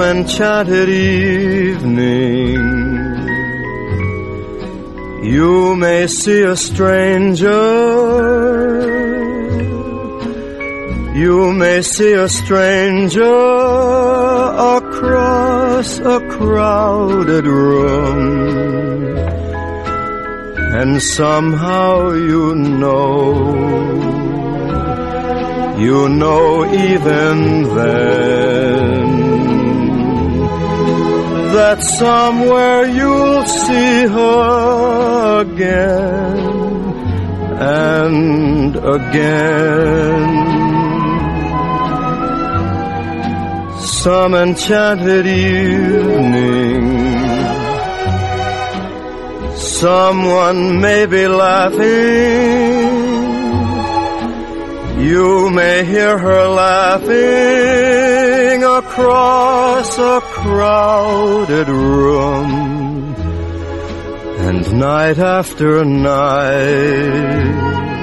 some enchanted evening, you may see a stranger. You may see a stranger across a crowded room, and somehow you know even then, that somewhere you'll see her again and again. Some enchanted evening, someone may be laughing. You may hear her laughing across a crowded room, and night after night,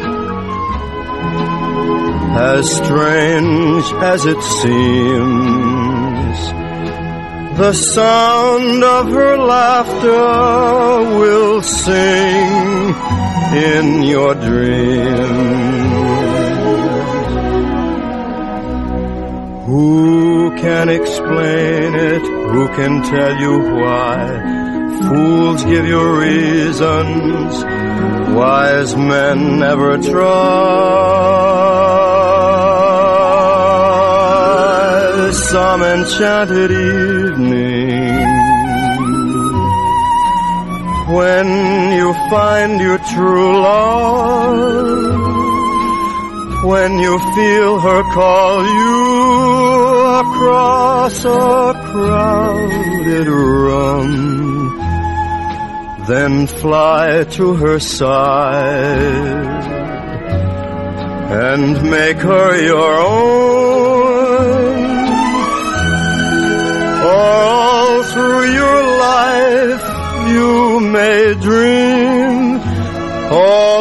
as strange as it seems, the sound of her laughter will sing in your dreams. Who can explain it? Who can tell you why? Fools give you reasons, wise men never try. Some enchanted evening, when you find your true love, when you feel her call you across a crowded room, then fly to her side and make her your own. All through your life you may dream all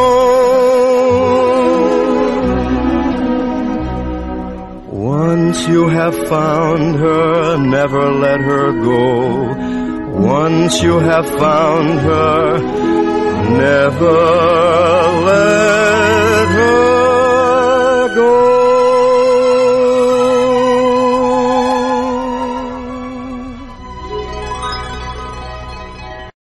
alone. Once you have found her, never let her go. Once you have found her, never let